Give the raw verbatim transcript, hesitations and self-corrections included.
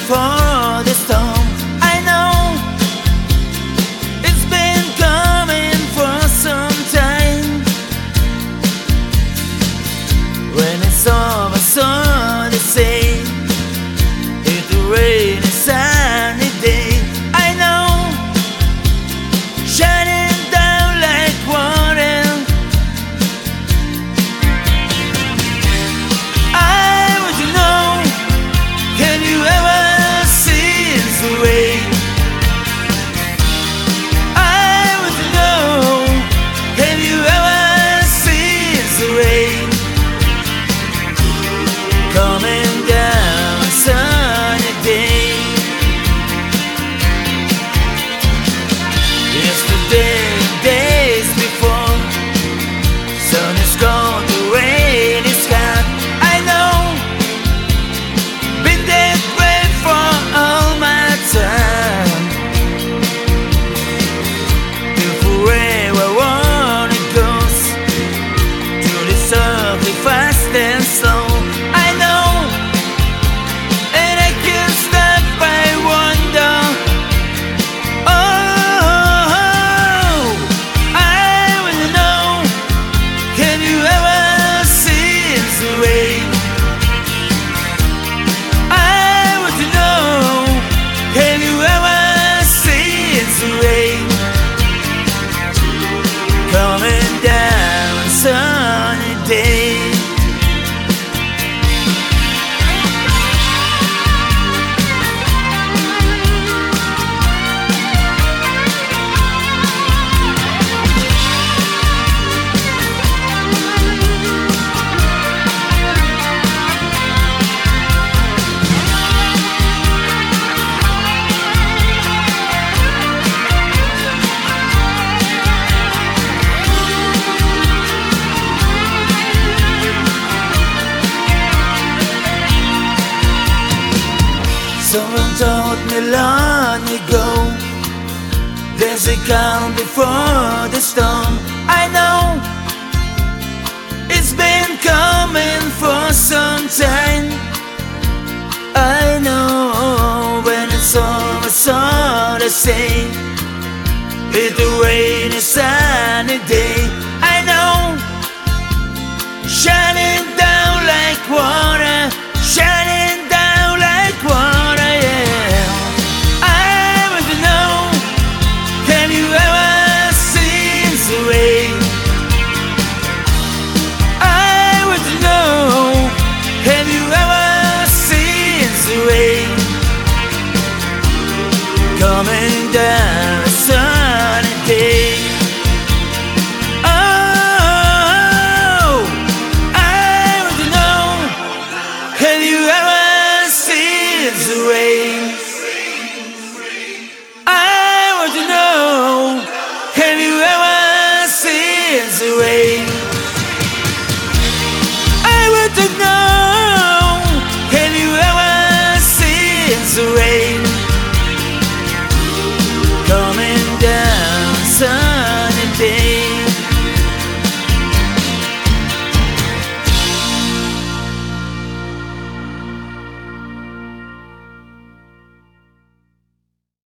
before the storm. I know it's been coming for some time. When it's over, so they say it's a rainy, sunny day. I know, shining down like water. I want to know, can you ever see the rain? I want to know, can you ever see the rain? Coming down a sunny day. Yesterday, days before, sun is gone, the rain is gone. I know, been that way for all my time. To forever when it goes, to the circle fast and slow. I know, and I can't stop, I wonder. Oh, I wanna know, can you ever see the rain? I want to know, can you ever see the rain? Coming down a sunny day. Someone told me long ago, there's a calm before the storm. I know, it's been coming for some time. I know, when it's over, so to say, it's a rainy, sunny day.